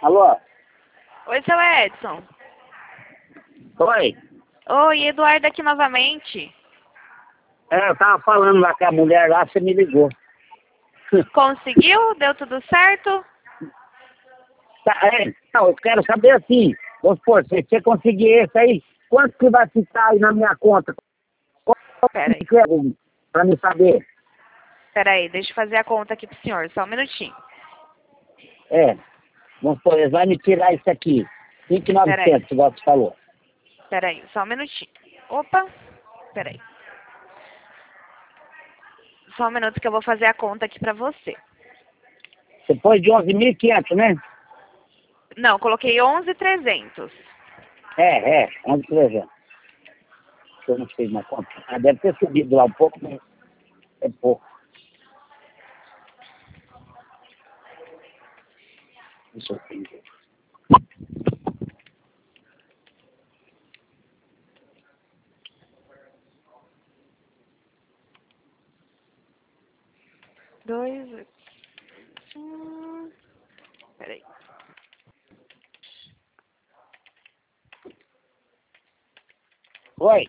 Alô? Oi, seu Edson. Oi? Oi, Eduardo aqui novamente. Eu tava falando lá com a mulher lá, você me ligou. Conseguiu? Deu tudo certo? Não, eu quero saber assim, vamos supor, se você conseguir esse aí, quanto que vai ficar aí na minha conta? Pera aí, Pra me saber. deixa eu fazer a conta aqui pro senhor, só um minutinho. Vamos supor, eles vão me tirar isso aqui. Pera aí, 5.900, igual você falou. só um minutinho. Opa, pera aí. Só um minuto que eu vou fazer a conta aqui pra você. Você pôs de 11.500, né? Não, coloquei 11.300. 11.300. Eu não fiz uma conta. Ah, deve ter subido lá um pouco, mas é pouco. Deixa eu ver. Dois. Peraí. Oi?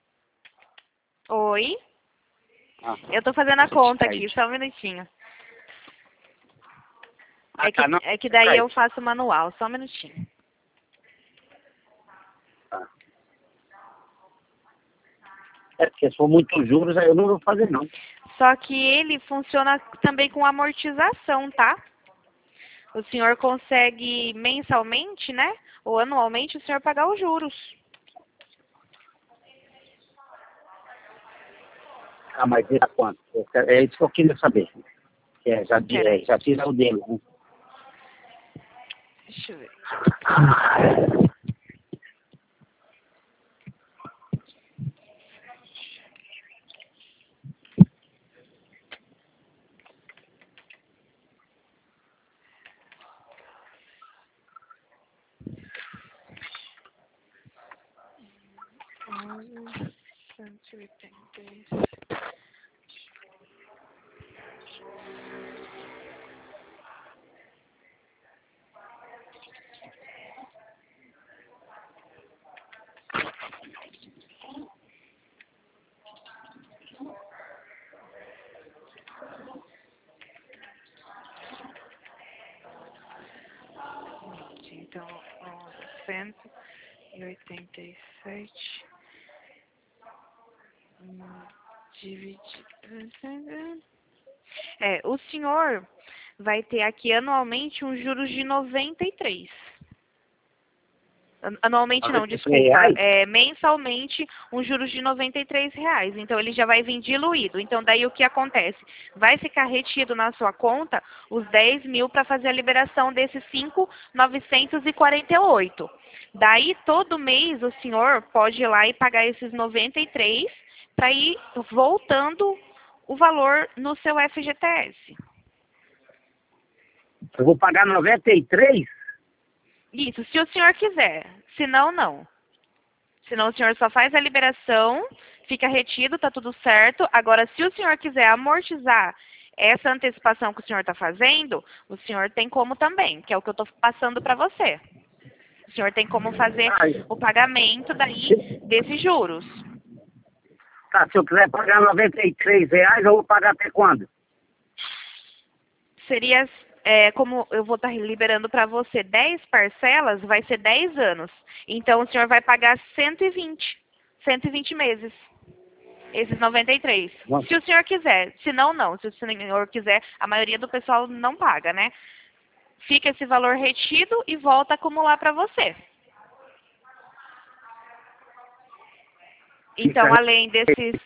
Oi? Ah, Eu tô fazendo a conta aqui, só um minutinho. não. É que daí eu faço manual, só um minutinho. Porque se for muitos juros, aí eu não vou fazer, não. Só que ele funciona também com amortização, tá? O senhor consegue mensalmente, né? Ou anualmente o senhor pagar os juros. Ah, mas vira quanto? É isso que eu queria saber. Peraí, Já tira o dele, né? deixa eu ver. Então, 187 dividido. O senhor vai ter aqui anualmente um juros de 93. Anualmente não, desculpa. Mensalmente um juros de R$ 93. Então ele já vai vir diluído. Então daí o que acontece? Vai ficar retido na sua conta os 10 mil para fazer a liberação desses 5.948. Daí todo mês o senhor pode ir lá e pagar esses 93 para ir voltando o valor no seu FGTS. Eu vou pagar 93? Isso, se o senhor quiser. Se não, não. Senão o senhor só faz a liberação, fica retido, tá tudo certo. Agora, se o senhor quiser amortizar essa antecipação que o senhor está fazendo, o senhor tem como também, que é o que eu estou passando para você. O senhor tem como fazer o pagamento daí desses juros. Tá, se eu quiser pagar R$ 93, eu vou pagar até quando? Seria, como eu vou estar liberando para você 10 parcelas, vai ser 10 anos. Então, o senhor vai pagar 120 meses. Esses 93. Vamos. Se o senhor quiser. Se não, não. Se o senhor quiser, a maioria do pessoal não paga, né? Fica esse valor retido e volta a acumular para você. Então, além desses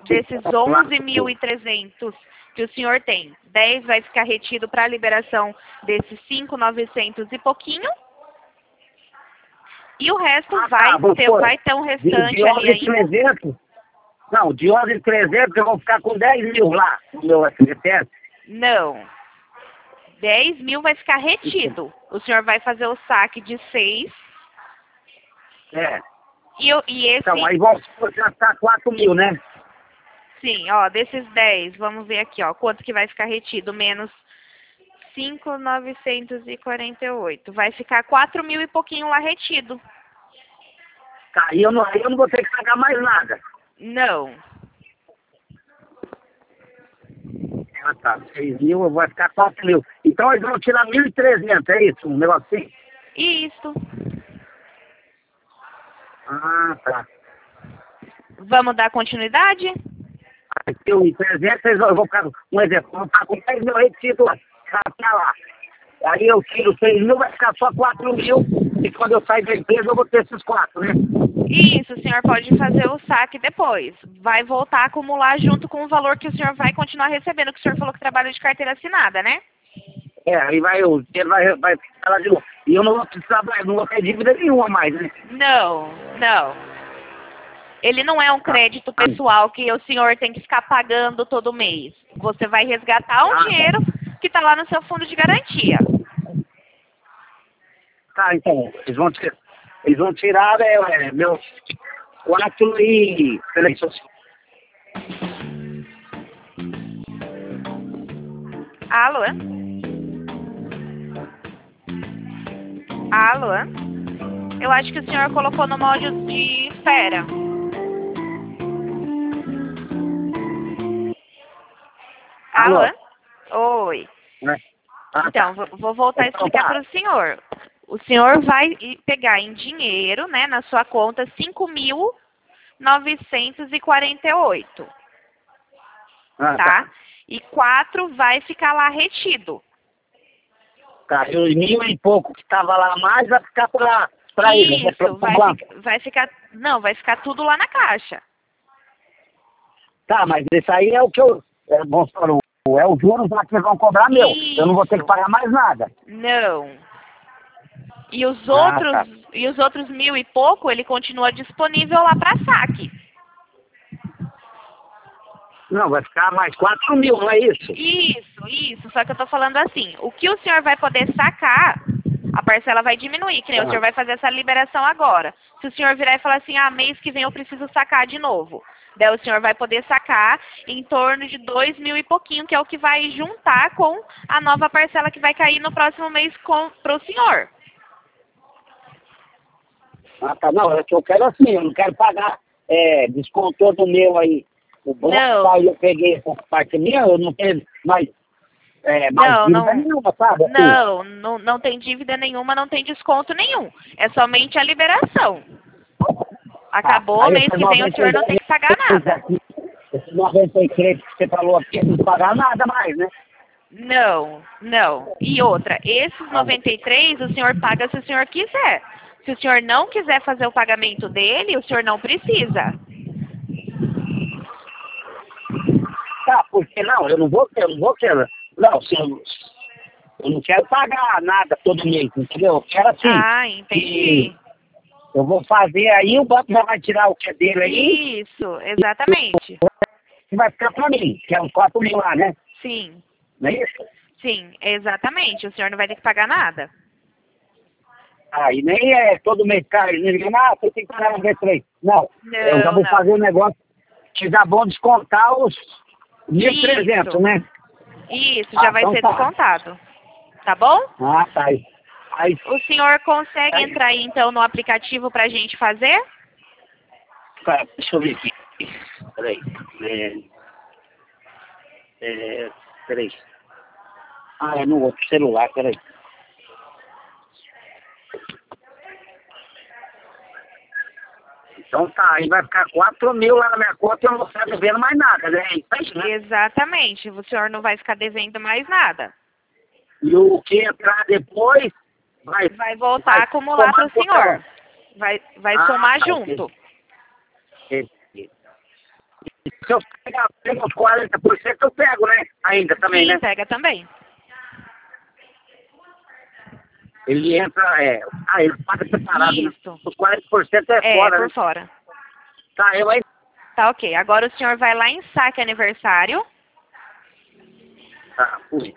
11.300 que o senhor tem, 10 vai ficar retido para a liberação desses 5.900 e pouquinho. E o resto vai ter um restante ali ainda. 300? Não, de 11.300 eu vou ficar com 10 mil lá no meu FGTS. Não. 10 mil vai ficar retido. O senhor vai fazer o saque de 6. E esse... Então, aí vamos gastar 4 mil, né? Sim, ó, desses 10, vamos ver aqui, ó, quanto que vai ficar retido, menos 5.948. Vai ficar 4 mil e pouquinho lá retido. Tá, e eu não vou ter que pagar mais nada. Não. Ah, tá. 6 mil, eu vou ficar 4 mil. Então eles vão tirar 1.300, é isso? Um negócio assim? Isso. Ah, tá. Vamos dar continuidade? Aí eu 1.300, eu vou ficar, um exemplo, eu vou ficar com 10 mil retido lá. Tá lá. Aí eu tiro 6 mil, vai ficar só 4 mil. E quando eu sair da empresa, eu vou ter esses 4, né? Isso, o senhor pode fazer o saque depois. Vai voltar a acumular junto com o valor que o senhor vai continuar recebendo, que o senhor falou que trabalha de carteira assinada, né? Aí o dinheiro vai ficar lá de novo. E eu não vou precisar, não vou ter dívida nenhuma mais, né? Não, não. Ele não é um crédito pessoal que o senhor tem que ficar pagando todo mês. Você vai resgatar um dinheiro que está lá no seu fundo de garantia. Tá, então, eles vão tirar meus 4 e... Peraí, só... Alô? Alô? Eu acho que o senhor colocou no modo de espera. Alô? Oi. Então, vou voltar a explicar para o senhor. O senhor vai pegar em dinheiro, né, na sua conta, 5.948. Tá? E 4 vai ficar lá retido. Tá, e os 1.000 e pouco que estava lá a mais vai ficar para eles. Isso, vai ficar... Não, vai ficar tudo lá na caixa. Tá, mas isso aí é o que eu... Vamos falar, é os juros lá que eles vão cobrar meu. Isso. Eu não vou ter que pagar mais nada. Não. E os Tá. E os outros 1.000 e pouco, ele continua disponível lá para saque. Não, vai ficar mais 4 mil, não é isso? Isso. Só que eu tô falando assim, o que o senhor vai poder sacar, a parcela vai diminuir, que nem o senhor vai fazer essa liberação agora. Se o senhor virar e falar assim, mês que vem eu preciso sacar de novo. Daí o senhor vai poder sacar em torno de 2 mil e pouquinho, que é o que vai juntar com a nova parcela que vai cair no próximo mês pro senhor. Ah, tá. Não, é que eu quero assim, eu não quero pagar descontou do meu aí. O bloco aí eu peguei por parte minha, eu não tenho mais dívida nenhuma, sabe? Assim. Não tem dívida nenhuma, não tem desconto nenhum. É somente a liberação. Acabou, mês que vem o senhor não tem que pagar nada. Esse 93 que você falou aqui, não pagar nada mais, né? Não. E outra, esses 93 o senhor paga se o senhor quiser. Se o senhor não quiser fazer o pagamento dele, o senhor não precisa. Tá, porque não, eu não vou querer. Não, eu não quero pagar nada todo mês, entendeu? Eu quero assim. Entendi. Eu vou fazer aí, o banco já vai tirar o que é dele aí. Isso, exatamente. E vai ficar pra mim, que é uns 4 mil lá, né? Sim. Não é isso? Sim, exatamente. O senhor não vai ter que pagar nada. E nem todo mês, cara, ninguém, você tem que pagar no V3. Não, eu já vou fazer um negócio que já vão descontar os 1.300, né? Isso, já vai ser descontado. Tá bom? Tá aí. O senhor consegue entrar aí, então, no aplicativo pra gente fazer? Cara, deixa eu ver aqui. Peraí. Peraí. É no outro celular, peraí. Então tá, aí vai ficar 4 mil lá na minha conta e eu não vou ficar devendo mais nada, né? Exatamente, o senhor não vai ficar devendo mais nada. E o que entrar depois vai voltar a acumular para o senhor. Vai somar junto. Se eu pegar os 40%, eu pego, né? Ainda também, né? Sim, pega também. Ele entra, ele paga separado. Isso. Né? Os 40% é fora, por né? fora. Tá, eu aí. Tá, ok. Agora o senhor vai lá em saque aniversário. Tá, fui.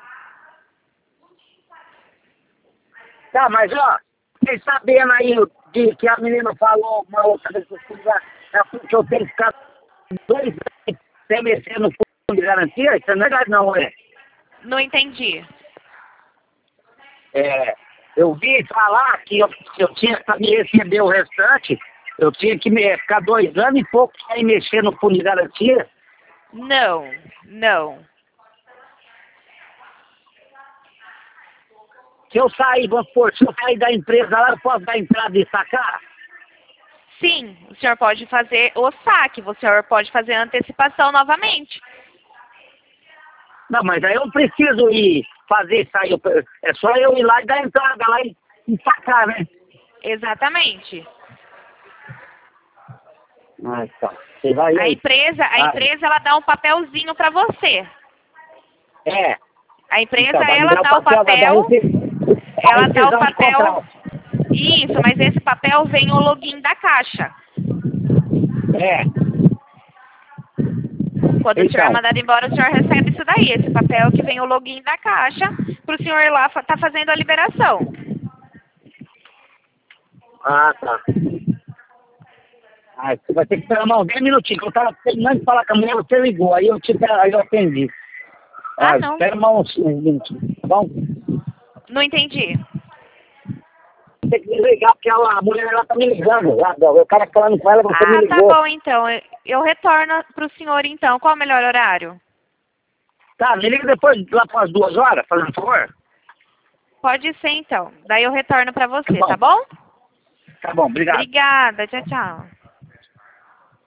Tá, mas ó, vocês sabendo aí que a menina falou uma outra vez que eu tenho que ficar 2 anos sem mexer no fundo de garantia, isso não é verdade não, Não entendi. Eu vi falar que eu tinha para me receber o restante, eu tinha que ficar 2 anos e pouco sem mexer no fundo de garantia. Não, não. Se eu sair, vamos supor, se eu sair da empresa lá, eu posso dar entrada e sacar? Sim, o senhor pode fazer o saque, o senhor pode fazer a antecipação novamente. Não, mas aí eu não preciso ir fazer isso aí. É só eu ir lá e dar entrada lá e sacar, né? Exatamente. Ah, tá. Você vai A aí. empresa, ela dá um papelzinho para você. É. A empresa, Então, vai me ela dar dá o papel, ela dá o papel. Isso, mas esse papel vem o login da Caixa. É. Quando o senhor é mandado embora, o senhor recebe isso daí, esse papel que vem o login da Caixa, para o senhor ir lá tá fazendo a liberação. Ah, tá. Ah, você vai ter que esperar mais uns 10 minutinhos, que eu tava terminando de falar com a mulher, você ligou, aí eu atendi. Ah, não. Espera mais uns minutinhos, tá bom? Não entendi. Tem que me ligar, porque a mulher ela tá me ligando. O cara falando com ela, você me Ah, tá ligou. bom então. Eu retorno para o senhor então. Qual o melhor horário? Tá, me liga depois, lá para as 2 horas, fazendo favor. Pode ser então. Daí eu retorno para você, Tá bom. tá bom? Tá bom, obrigado. Obrigada. Tchau, tchau.